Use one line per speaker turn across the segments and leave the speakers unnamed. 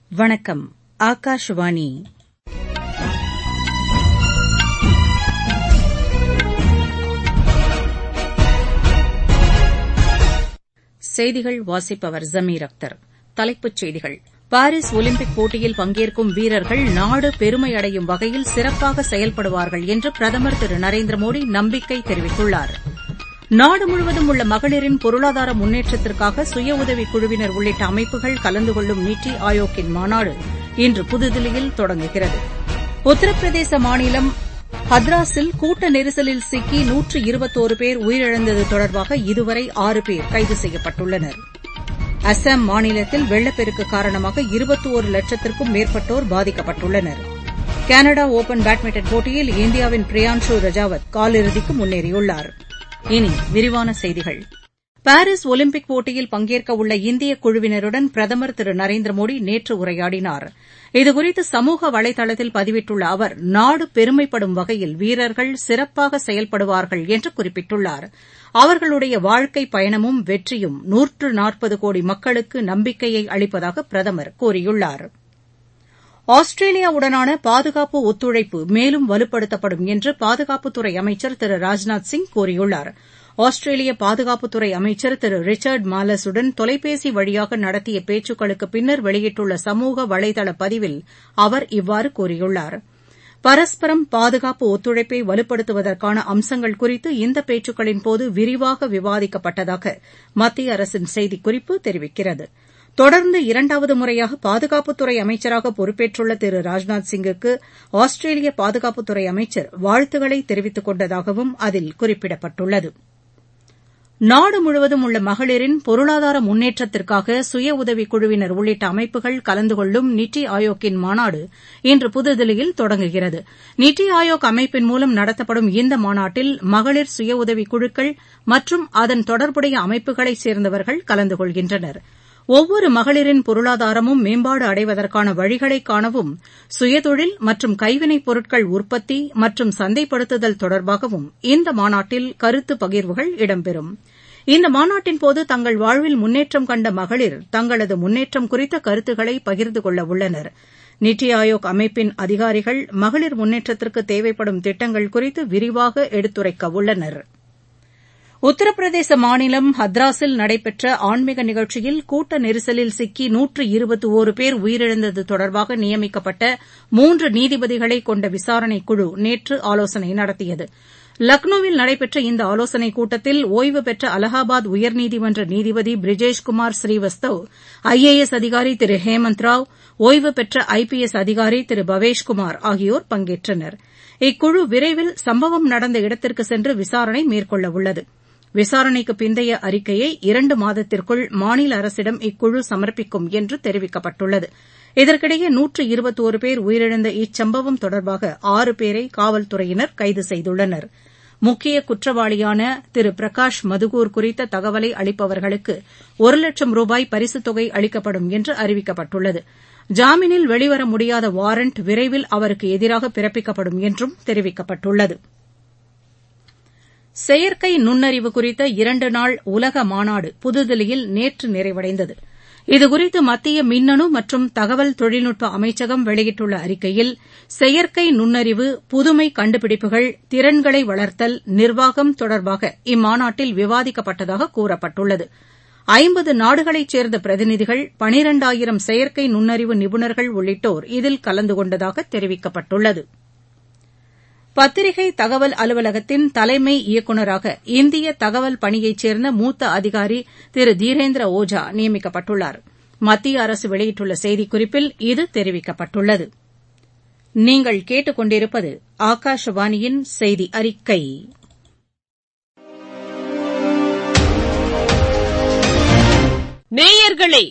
வணக்கம். ஆகாஷவாணி. செய்திகள் வாசிப்பவர் ஜமீர் அக்தர். தலைப்புச் செய்திகள். பாரிஸ் ஒலிம்பிக் போட்டியில் பங்கேற்கும் வீரர்கள் நாடு பெருமையடையும் வகையில் சிறப்பாக செயல்படுவார்கள் என்று பிரதமர் திரு நரேந்திர மோடி நம்பிக்கை தெரிவித்துள்ளார். நாடு முழுவதும் உள்ள மகளிரின் பொருளாதார முன்னேற்றத்திற்காக சுய உதவிக் குழுவினர் உள்ளிட்ட அமைப்புகள் கலந்து கொள்ளும் நித்தி ஆயோக்கின் மாநாடு இன்று புதுதில்லியில் தொடங்குகிறது. உத்தரப்பிரதேச மாநிலம் ஹத்ராஸில் கூட்ட நெரிசலில் சிக்கி 121 பேர் உயிரிழந்தது தொடர்பாக இதுவரை 6 பேர் கைது செய்யப்பட்டுள்ளனர். அஸ்ஸாம் மாநிலத்தில் வெள்ளப்பெருக்கு காரணமாக 21 லட்சத்திற்கும் மேற்பட்டோர் பாதிக்கப்பட்டுள்ளனர். கனடா ஒபன் பேட்மிண்டன் போட்டியில் இந்தியாவின் பிரியான்ஷு ரஜாவத் காலிறுதிக்கு முன்னேறியுள்ளார். இனி விரிவான செய்திகள். பாரிஸ் ஒலிம்பிக் போட்டியில் பங்கேற்கவுள்ள இந்திய குழுவினருடன் பிரதமர் திரு நரேந்திர மோடி நேற்று உரையாடினார். இதுகுறித்து சமூக வலைதளத்தில் பதிவிட்டுள்ள அவர், நாடு பெருமைப்படும் வகையில் வீரர்கள் சிறப்பாக செயல்படுவார்கள் என்று குறிப்பிட்டுள்ளார். அவர்களுடைய வாழ்க்கை பயணமும் வெற்றியும் 140 கோடி மக்களுக்கு நம்பிக்கையை அளிப்பதாக பிரதமர் கூறியுள்ளார். ஆஸ்திரேலியாவுடனான பாதுகாப்பு ஒத்துழைப்பு மேலும் வலுப்படுத்தப்படும் என்று பாதுகாப்புத்துறை அமைச்சர் திரு ராஜ்நாத் சிங் கூறியுள்ளார். ஆஸ்திரேலிய பாதுகாப்புத்துறை அமைச்சர் திரு ரிச்சர்ட் மாலஸுடன் தொலைபேசி வழியாக நடத்திய பேச்சுக்களுக்கு பின்னர் வெளியிட்டுள்ள சமூக வலைதள பதிவில் அவர் இவ்வாறு கூறியுள்ளார். பரஸ்பரம் பாதுகாப்பு ஒத்துழைப்பை வலுப்படுத்துவதற்கான அம்சங்கள் குறித்து இந்த பேச்சுக்களின்போது விரிவாக விவாதிக்கப்பட்டதாக மத்திய அரசின் செய்திக்குறிப்பு தெரிவிக்கிறது. தொடர்ந்து 2வது முறையாக பாதுகாப்புத்துறை அமைச்சராக பொறுப்பேற்றுள்ள திரு ராஜ்நாத் சிங்குக்கு ஆஸ்திரேலிய பாதுகாப்புத்துறை அமைச்சர் வாழ்த்துக்களை தெரிவித்துக் கொண்டதாகவும் அதில் குறிப்பிடப்பட்டுள்ளது. நாடு முழுவதும் உள்ள மகளிரின் பொருளாதார முன்னேற்றத்திற்காக சுய உதவிக் குழுவினர் உள்ளிட்ட அமைப்புகள் கலந்து கொள்ளும் நித்தி ஆயோக்கின் மாநாடு இன்று புதுதில்லியில் தொடங்குகிறது. நித்தி ஆயோக் அமைப்பின் மூலம் நடத்தப்படும் இந்த மாநாட்டில் மகளிர் சுய உதவிக் குழுக்கள் மற்றும் அதன் தொடர்புடைய அமைப்புகளைச் சேர்ந்தவர்கள் கலந்து கொள்கின்றனர். ஒவ்வொரு மகளிரின் பொருளாதாரமும் மேம்பாடு அடைவதற்கான வழிகளை காணவும், சுயதொழில் மற்றும் கைவினைப் பொருட்கள் உற்பத்தி மற்றும் சந்தைப்படுத்துதல் தொடர்பாகவும் இந்த மாநாட்டில் கருத்து பகிர்வுகள் இடம்பெறும். இந்த மாநாட்டின்போது தங்கள் வாழ்வில் முன்னேற்றம் கண்ட மகளிர் தங்களது முன்னேற்றம் குறித்த கருத்துக்களை பகிர்ந்து கொள்ள உள்ளனர். நித்தி ஆயோக் அமைப்பின் அதிகாரிகள் மகளிர் முன்னேற்றத்திற்கு தேவைப்படும் திட்டங்கள் குறித்து விரிவாக எடுத்துரைக்க உள்ளனர். உத்தரப்பிரதேச மாநிலம் ஹத்ராஸில் நடைபெற்ற ஆன்மீக நிகழ்ச்சியில் கூட்ட நெரிசலில் சிக்கி 121 பேர் உயிரிழந்தது தொடர்பாக நியமிக்கப்பட்ட 3 நீதிபதிகளை கொண்ட விசாரணைக் குழு நேற்று ஆலோசனை நடத்தியது. லக்னோவில் நடைபெற்ற இந்த ஆலோசனைக் கூட்டத்தில் ஓய்வு பெற்ற அலகாபாத் உயர்நீதிமன்ற நீதிபதி பிரிஜேஷ்குமார் ஸ்ரீவஸ்தவ், ஐஏஎஸ் அதிகாரி திரு ஹேமந்த் ராவ், ஓய்வு பெற்ற ஐபிஎஸ் அதிகாரி திரு பவேஷ்குமார் ஆகியோர் பங்கேற்றனர். இக்குழு விரைவில் சம்பவம் நடந்த இடத்திற்கு சென்று விசாரணை மேற்கொள்ள உள்ளது. விசாரணைக்கு பிந்தைய அறிக்கையை 2 மாதத்திற்குள் மாநில அரசிடம் இக்குழு சமர்ப்பிக்கும் என்று தெரிவிக்கப்பட்டுள்ளது. இதற்கிடையே 121 பேர் உயிரிழந்த இச்சம்பவம் தொடர்பாக 6 பேரை காவல்துறையினர் கைது செய்துள்ளனர். முக்கிய குற்றவாளியான திரு பிரகாஷ் மதுகூர் குறித்த தகவலை அளிப்பவர்களுக்கு 1 லட்சம் ரூபாய் பரிசுத் தொகை அளிக்கப்படும் என்று அறிவிக்கப்பட்டுள்ளது. ஜாமீனில் வெளிவர முடியாத வாரண்ட் விரைவில் அவருக்கு எதிராக பிறப்பிக்கப்படும் என்றும் தெரிவிக்கப்பட்டுள்ளது. செயற்கை நுண்ணறிவு குறித்த 2 நாள் உலக மாநாடு புதுதில்லியில் நேற்று நிறைவடைந்தது. இதுகுறித்து மத்திய மின்னணு மற்றும் தகவல் தொழில்நுட்ப அமைச்சகம் வெளியிட்டுள்ள அறிக்கையில், செயற்கை நுண்ணறிவு, புதுமை கண்டுபிடிப்புகள், திறன்களை வளர்த்தல், நிர்வாகம் தொடர்பாக இம்மாநாட்டில் விவாதிக்கப்பட்டதாக கூறப்பட்டுள்ளது. 50 நாடுகளைச் சேர்ந்த பிரதிநிதிகள், 12,000 செயற்கை நுண்ணறிவு நிபுணர்கள் உள்ளிட்டோர் இதில் கலந்து கொண்டதாக தெரிவிக்கப்பட்டுள்ளது. பத்திரிகை தகவல் அலுவலகத்தின் தலைமை இயக்குநராக இந்திய தகவல் பணியைச் சேர்ந்த மூத்த அதிகாரி திரு தீரேந்திர ஓஜா நியமிக்கப்பட்டுள்ளார். மத்திய அரசு வெளியிட்டுள்ள செய்திக்குறிப்பில் இது தெரிவிக்கப்பட்டுள்ளது. நீங்கள் கேட்டுக் கொண்டிருப்பது ஆகாஷவாணியின் செய்தி அறிக்கை.
நேயர்களே,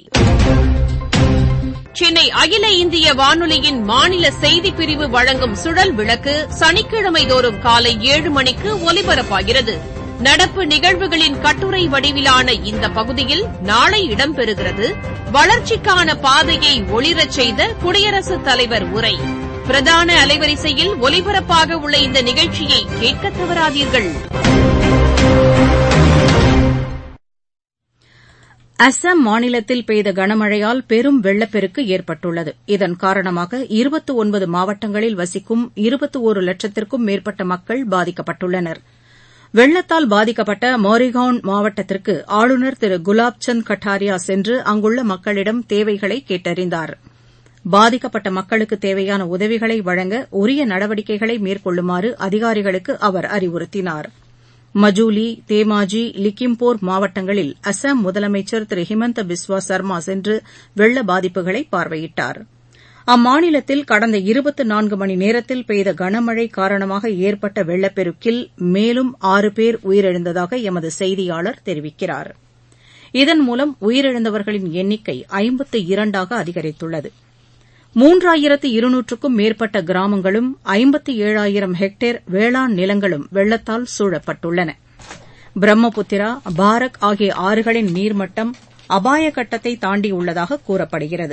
சென்னை அகில இந்திய வானொலியின் மாநில செய்திப் பிரிவு வழங்கும் சுழல் விளக்கு சனிக்கிழமை தோறும் காலை 7 மணிக்கு ஒலிபரப்பாகிறது. நடப்பு நிகழ்வுகளின் கட்டுரை வடிவிலான இந்த பகுதியில் நாளை இடம்பெறுகிறது வளர்ச்சிக்கான பாதையை ஒளிரச் செய்த குடியரசுத் தலைவர் உரை. பிரதான அலைவரிசையில் ஒலிபரப்பாக உள்ள இந்த நிகழ்ச்சியை கேட்க தவறாதீர்கள்.
அஸ்ஸாம் மாநிலத்தில் பெய்த கனமழையால் பெரும் வெள்ளப்பெருக்கு ஏற்பட்டுள்ளது. இதன் காரணமாக 29 மாவட்டங்களில் வசிக்கும் 21 லட்சத்திற்கும் மேற்பட்ட மக்கள் பாதிக்கப்பட்டுள்ளனர். வெள்ளத்தால் பாதிக்கப்பட்ட மோரிகான் மாவட்டத்திற்கு ஆளுநர் திரு குலாப் சந்த் கட்டாரியா சென்று அங்குள்ள மக்களிடம் தேவைகளை கேட்டறிந்தார். பாதிக்கப்பட்ட மக்களுக்கு தேவையான உதவிகளை வழங்க உரிய நடவடிக்கைகளை மேற்கொள்ளுமாறு அதிகாரிகளுக்கு அவர் அறிவுறுத்தினார். மஜூலி, தேமாஜி, லிக்கிம்போர் மாவட்டங்களில் அஸ்ஸாம் முதலமைச்சர் திரு ஹிமந்த பிஸ்வா சர்மா சென்று வெள்ள பாதிப்புகளை பார்வையிட்டார். அம்மாநிலத்தில் கடந்த 24 மணி நேரத்தில் பெய்த கனமழை காரணமாக ஏற்பட்ட வெள்ளப்பெருக்கில் மேலும் 6 பேர் உயிரிழந்ததாக எமது செய்தியாளர் தெரிவிக்கிறார். இதன் மூலம் உயிரிழந்தவர்களின் எண்ணிக்கை 52ஆக அதிகரித்துள்ளது. 3200க்கும் மேற்பட்ட கிராமங்களும் 57,000 ஹெக்டேர் வேளாண் நிலங்களும் வெள்ளத்தால் சூழப்பட்டுள்ளன. பிரம்மபுத்திரா, பாரக் ஆகிய ஆறுகளின் நீர்மட்டம் அபாய கட்டத்தை தாண்டியுள்ளதாக கூறப்படுகிறது.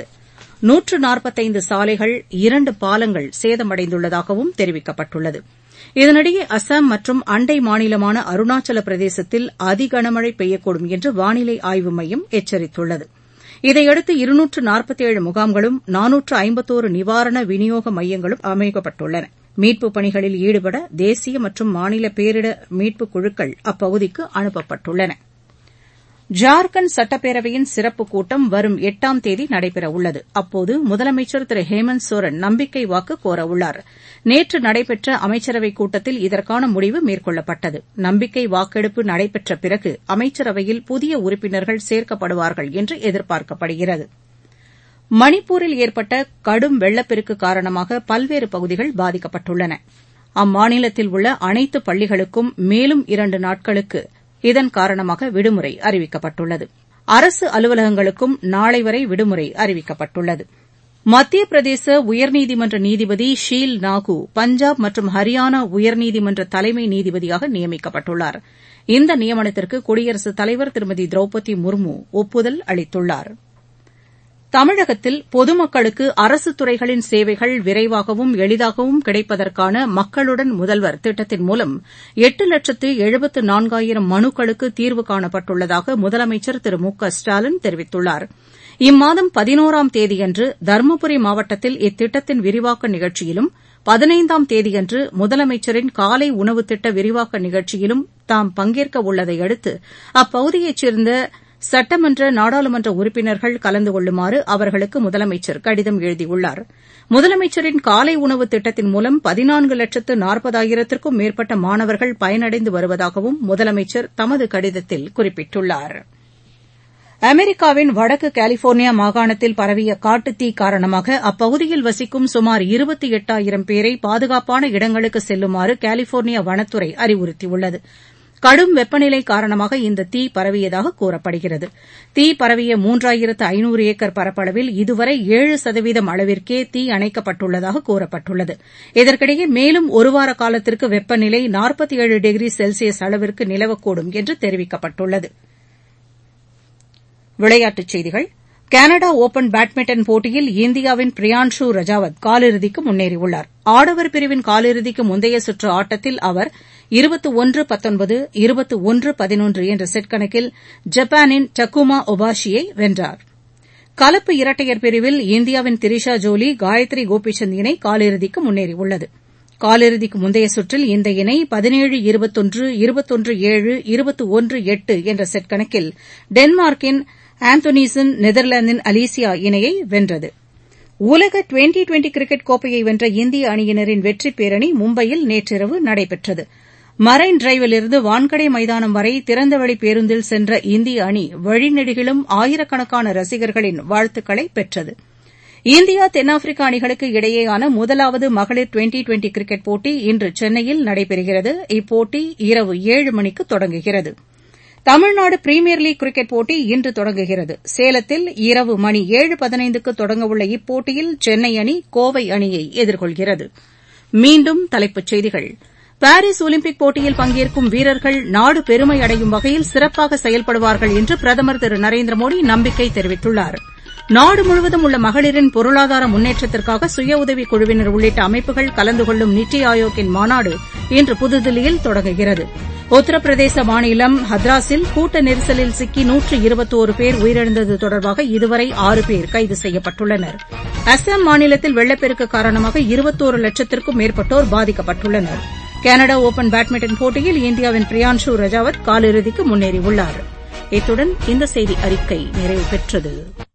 145 சாலைகள், 2 பாலங்கள் சேதமடைந்துள்ளதாகவும் தெரிவிக்கப்பட்டுள்ளது. இதனிடையே அஸ்ஸாம் மற்றும் அண்டை மாநிலமான அருணாச்சல பிரதேசத்தில் அதிகனமழை பெய்யக்கூடும் என்று வானிலை ஆய்வு மையம் எச்சரித்துள்ளது. இதையடுத்து 247 முகாம்களும் 451 நிவாரண விநியோக மையங்களும் அமைக்கப்பட்டுள்ளன. மீட்புப் பணிகளில் ஈடுபட தேசிய மற்றும் மாநில பேரிடர் மீட்புக் குழுக்கள் அப்பகுதிக்கு அனுப்பப்பட்டுள்ளன. ஜார்க்கண்ட் சட்டப்பேரவையின் சிறப்புக் கூட்டம் வரும் 8ஆம் தேதி நடைபெறவுள்ளது. அப்போது முதலமைச்சர் திரு ஹேமந்த் சோரன் நம்பிக்கை வாக்கு கோரவுள்ளார். நேற்று நடைபெற்ற அமைச்சரவைக் கூட்டத்தில் இதற்கான முடிவு மேற்கொள்ளப்பட்டது. நம்பிக்கை வாக்கெடுப்பு நடைபெற்ற பிறகு அமைச்சரவையில் புதிய உறுப்பினர்கள் சேர்க்கப்படுவார்கள் என்று எதிர்பார்க்கப்படுகிறது. மணிப்பூரில் ஏற்பட்ட கடும் வெள்ளப்பெருக்கு காரணமாக பல்வேறு பகுதிகள் பாதிக்கப்பட்டுள்ளன. அம்மாநிலத்தில் உள்ள அனைத்து பள்ளிகளுக்கும் மேலும் 2 நாட்களுக்கு இதன் காரணமாக விடுமுறை அறிவிக்கப்பட்டுள்ளது. அரசு அலுவலகங்களுக்கும் நாளை வரை விடுமுறை அறிவிக்கப்பட்டுள்ளது. மத்திய பிரதேச உயர்நீதிமன்ற நீதிபதி ஷீல் நாகு பஞ்சாப் மற்றும் ஹரியானா உயர்நீதிமன்ற தலைமை நீதிபதியாக நியமிக்கப்பட்டுள்ளார். இந்த நியமனத்திற்கு குடியரசுத் தலைவர் திருமதி திரௌபதி முர்மு ஒப்புதல் அளித்துள்ளார். தமிழகத்தில் பொதுமக்களுக்கு அரசுத் துறைகளின் சேவைகள் விரைவாகவும் எளிதாகவும் கிடைப்பதற்கான மக்களுடன் முதல்வர் திட்டத்தின் மூலம் 8,74,000 மனுக்களுக்கு தீர்வு காணப்பட்டுள்ளதாக முதலமைச்சர் திரு மு க ஸ்டாலின் தெரிவித்துள்ளார். இம்மாதம் 11ஆம் தேதியன்று தருமபுரி மாவட்டத்தில் இத்திட்டத்தின் விரிவாக்க நிகழ்ச்சியிலும் 15ஆம் தேதியன்று முதலமைச்சரின் காலை உணவு திட்ட விரிவாக்க நிகழ்ச்சியிலும் தாம் பங்கேற்க உள்ளதை அடுத்து அப்பகுதியைச் சேர்ந்த சட்டமன்ற, நாடாளுமன்ற உறுப்பினர்கள் கலந்து கொள்ளுமாறு அவர்களுக்கு முதலமைச்சர் கடிதம் எழுதியுள்ளார். முதலமைச்சரின் காலை உணவு திட்டத்தின் மூலம் 14,40,000த்திற்கும் மேற்பட்ட மாணவர்கள் பயனடைந்து வருவதாகவும் முதலமைச்சர் தமது கடிதத்தில் குறிப்பிட்டுள்ளார். அமெரிக்காவின் வடக்கு கலிபோர்னியா மாகாணத்தில் பரவிய காட்டுத்தீ காரணமாக அப்பகுதியில் வசிக்கும் சுமார் 28,000 பேரை பாதுகாப்பான இடங்களுக்கு செல்லுமாறு கலிபோர்னியா வனத்துறை அறிவுறுத்தியுள்ளது. கடும் வெப்பநிலை காரணமாக இந்த தீ பரவியதாக கூறப்படுகிறது. தீ பரவிய 3,500 ஏக்கர் பரப்பளவில் இதுவரை 7% அளவிற்கே தீ அணைக்கப்பட்டுள்ளதாக கூறப்பட்டுள்ளது. இதற்கிடையே மேலும் ஒருவார காலத்திற்கு வெப்பநிலை 47 டிகிரி செல்சியஸ் அளவிற்கு நிலவக்கூடும் என்று தெரிவிக்கப்பட்டுள்ளது. விளையாட்டுச் செய்திகள். கனடா ஒபன் பேட்மிண்டன் போட்டியில் இந்தியாவின் பிரியான்ஷு ரஜாவத் காலிறுதிக்கு முன்னேறியுள்ளார். ஆடவர் பிரிவின் காலிறுதிக்கு முந்தைய சுற்று ஆட்டத்தில் அவர் 21-19, 21-11 என்ற செட் கணக்கில் ஜப்பானின் டக்குமா ஒபாஷியை வென்றார். கலப்பு இரட்டையர் பிரிவில் இந்தியாவின் திரிஷா ஜோலி, காயத்ரி கோபிசந்த் இணை காலிறுதிக்கு முன்னேறியுள்ளது. காலிறுதிக்கு முந்தைய சுற்றில் இந்த இணை 17-21, 21-7, 21-8 என்ற செட் கணக்கில் டென்மார்க்கின் ஆந்தோனிசன், நெதர்லாந்தின் அலிசியா இணையை வென்றது. உலக டுவெண்டி கிரிக்கெட் கோப்பையை வென்ற இந்திய அணியினரின் வெற்றிப் பேரணி மும்பையில் நேற்றிரவு நடைபெற்றது. மரைன் டிரைவிலிருந்து வான்கடே மைதானம் வரை திறந்தவெளி பேருந்தில் சென்ற இந்திய அணி வழிநெடுகிலும் ஆயிரக்கணக்கான ரசிகர்களின் வாழ்த்துக்களை பெற்றது. இந்தியா, தென்னாப்பிரிக்கா அணிகளுக்கு இடையேயான முதலாவது மகளிர் டுவெண்டி கிரிக்கெட் போட்டி இன்று சென்னையில் நடைபெறுகிறது. இப்போட்டி இரவு 7 மணிக்கு தொடங்குகிறது. தமிழ்நாடு பிரீமியர் லீக் கிரிக்கெட் போட்டி இன்று தொடங்குகிறது. சேலத்தில் இரவு மணி 7:15க்கு தொடங்கவுள்ள இப்போட்டியில் சென்னை அணி கோவை அணியை எதிர்கொள்கிறது. மீண்டும் தலைப்புச் செய்திகள். பாரீஸ் ஒலிம்பிக் போட்டியில் பங்கேற்கும் வீரர்கள் நாடு பெருமை அடையும் வகையில் சிறப்பாக செயல்படுவார்கள் என்று பிரதமர் திரு நரேந்திர மோடி நம்பிக்கை தெரிவித்துள்ளார். நாடு முழுவதும் உள்ள மகளிரின் பொருளாதார முன்னேற்றத்திற்காக சுய உதவிக் குழுவினர் உள்ளிட்ட அமைப்புகள் கலந்து கொள்ளும் நித்தி ஆயோக்கின் மாநாடு இன்று புதுதில்லியில் தொடங்குகிறது. உத்தரப்பிரதேச மாநிலம் ஹத்ராஸில் கூட்ட நெரிசலில் சிக்கி 121 பேர் உயிரிழந்தது தொடர்பாக இதுவரை 6 பேர் கைது செய்யப்பட்டுள்ளனர். அஸ்ஸாம் மாநிலத்தில் வெள்ளப்பெருக்கு காரணமாக 21 லட்சத்திற்கும் மேற்பட்டோர் பாதிக்கப்பட்டுள்ளனர். கனடா ஒபன் பேட்மிண்டன் போட்டியில் இந்தியாவின் பிரியான்ஷு ரஜாவத் காலிறுதிக்கு முன்னேறியுள்ளார். இத்துடன் இந்த செய்தி அறிக்கை நிறைவு பெற்றது.